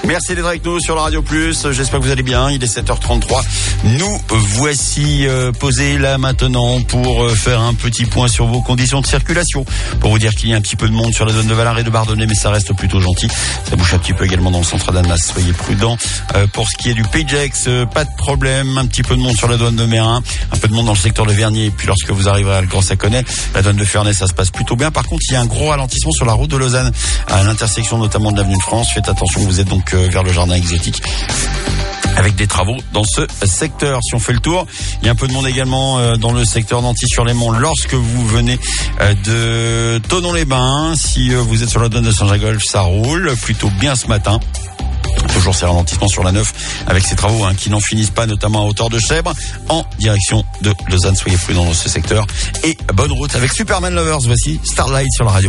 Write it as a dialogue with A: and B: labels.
A: Merci d'être avec nous sur la Radio Plus. J'espère que vous allez bien. Il est 7h33. Nous voici posés là maintenant pour faire un petit point sur vos conditions de circulation. Pour vous dire qu'il y a un petit peu de monde sur la zone de Valarin et de Bardonnay, mais ça reste plutôt gentil. Ça bouge un petit peu également dans le centre d'Annemasse. Soyez prudents. Pour ce qui est du Pays-de-Gex, pas de problème. Un petit peu de monde sur la douane de Mérin. Un peu de monde dans le secteur de Vernier. Et puis lorsque vous arriverez à le Grand-Saconnet, la douane de Ferney, ça se passe plutôt bien. Par contre, il y a un gros ralentissement sur la route de Lausanne, à l'intersection notamment de l'avenue de France. Faites attention, vous êtes donc vers le jardin exotique, avec des travaux dans ce secteur. Si on fait le tour, il y a un peu de monde également dans le secteur d'Antilly-sur-les-Monts lorsque vous venez de Thonon-les-Bains. Si vous êtes sur la douane de Saint-Gingolph, ça roule plutôt bien ce matin. Toujours ces ralentissements sur la 9 avec ces travaux qui n'en finissent pas, notamment à hauteur de Chèvre en direction de Lausanne. Soyez prudents dans ce secteur et bonne route avec Superman Lovers. Voici Starlight sur la radio.